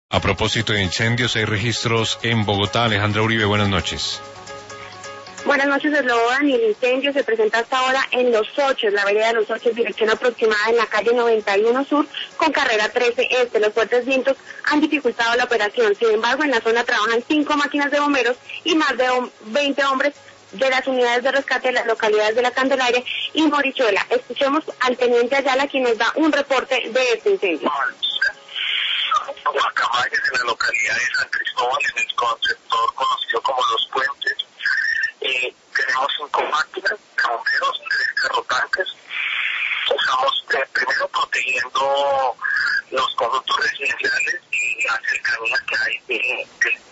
A propósito de incendios, hay registros en Bogotá. Alejandra Uribe, buenas noches. Buenas noches, Eslogan. Y el incendio se presenta hasta ahora en Los Ochos, la vereda de Los Ochos, dirección aproximada en la calle 91 Sur con carrera 13 Este. Los fuertes vientos han dificultado la operación. Sin embargo, en la zona trabajan 5 máquinas de bomberos y más de 20 hombres de las unidades de rescate de las localidades de La Candelaria y Morichuela. Escuchemos al teniente Ayala, quien nos da un reporte de este incendio. Guacamayas, en la localidad de San Cristóbal, en el sector conocido como Los Puentes. Tenemos 5 máquinas de bomberos, 3 carrotanques. Estamos primero protegiendo los conductos residenciales y las cercanías que hay del